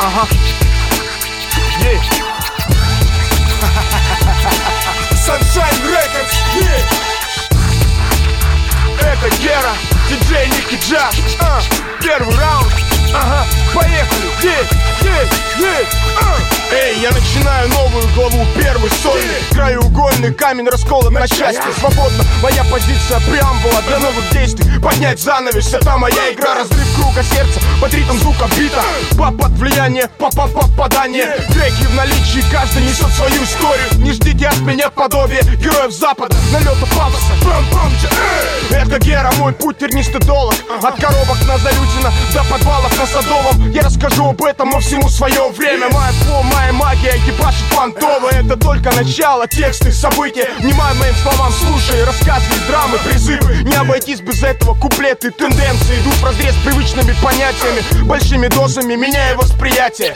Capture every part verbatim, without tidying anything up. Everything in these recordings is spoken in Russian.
Ага. Ей. Sunshine Records. Ей. Это Гера, диджей Ники Джаз. А, первый раунд. Ага, поехали. Ей, ей, ей. А. Эй, я начинаю новую главу, первый сольник. Краеугольный камень расколот на части. Свободно, моя позиция преамбула для новых действий. Поднять занавес, это моя игра. Разрыв круга сердца, под ритм звука бита. Пап под влияние, папа попадание. Треки в наличии, каждый несет свою историю. Не ждите от меня подобия героев Запада. Налета пафоса, бам-бам. Это Гера, мой путь тернистый долг. От коробок на Зарютино до подвалов на Садовом. Я расскажу об этом, но всему свое время. Моя флоу, моя магия, экипаж понтовый. Это только начало, тексты, события. Внимай моим словам, слушай, рассказы, драмы, призывы. Не обойтись без этого, куплеты, тенденции идут вразрез с привычными понятиями. Большими дозами меняя восприятие.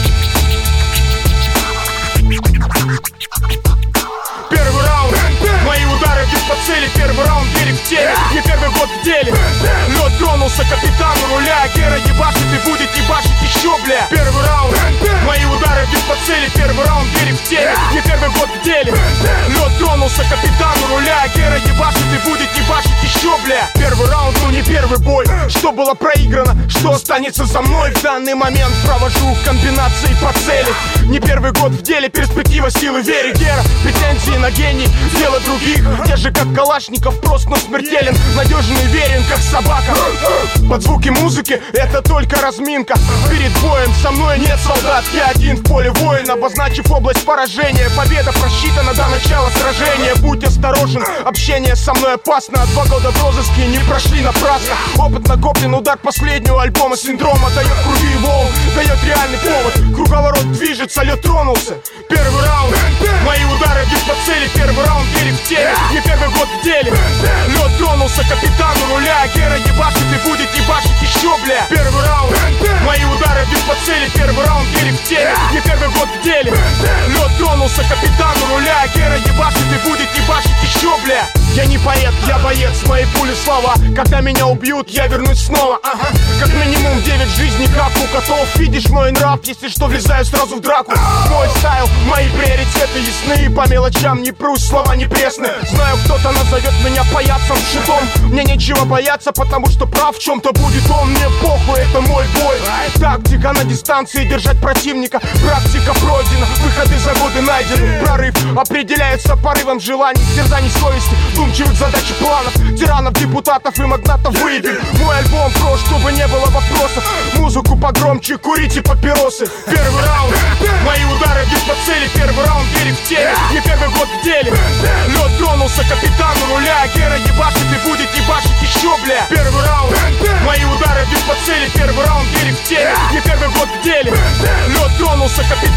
Первый раунд, мои удары бьют по цели. Первый раунд, берег в теле, не первый год в деле. Лед тронулся, капитан руля. Гера ебашит и будет ебашить еще, бля. Первый раунд, мои удары бьют по цели. Первый раунд, берег в теле, не первый год в деле. Лед тронулся, капитан руля. Гера ебашит и будет ебашить еще, бля. Первый раунд, ну не первый бой. Что было проиграно, что останется за мной. В данный момент провожу комбинации по цели. Не первый год в деле, перспектива силы веры. Гера, претензии на гений, дело других. Я же как Калашников, прост, но смертелен. Надежен и верен, как собака. Под звуки музыки это только разминка. Перед боем со мной нет солдат, я один в поле воин. Обозначив область поражения, победа просчитана до начала сражения. Будь осторожен, общение со мной опасно. Два года в розыске не прошли напрасно. Опыт накоплен, удар последнего альбома синдрома. Дает круги и волн, дает реальный повод. Круговорот движется, лед тронулся. Первый раунд, мои удары бьют по цели. Первый раунд, берег в теле, не первый год в деле. Лед тронулся, капитан руля. Гера ебашит и будет ебашить еще, бля. Первый раунд, мои удары бьют по цели. Первый раунд, берег в теле, не первый год в деле. Лед тронулся, капитан руля. Гера ебашит и будет ебашить еще, бля. Я не поэт, я боец, мои пули слова. Когда меня убьют, я вернусь снова. Ага. Как минимум девять жизней, как у котов. Видишь мой нрав, если что, влезаю сразу в драку. Мой стайл, мои приоритеты ясны. По мелочам не прусь, слова не пресны. Знаю, кто-то назовет меня паяцем шитом. Мне нечего бояться, потому что прав в чем-то будет он. Мне похуй, это мой бой. Тактика на дистанции, держать противника. Практика пройдена, выходы за годы найдены. Прорыв определяется порывом желаний, терзаний совести, вдумчивых задач и планов. Тиранов, депутатов и магнатов выебем. Мой альбом про, чтобы не было вопросов. Музыку погромче, курите папиросы. Первый раунд, мои удары бьют по цели. Первый раунд, берег в теле, не первый год в деле. Лед тронулся, капитан руля. Гера ебашит и будет ебашить еще, бля. Первый раунд, мои удары бьют по цели. Первый раунд, берег в теле, не первый год в деле. Лед тронулся, капитан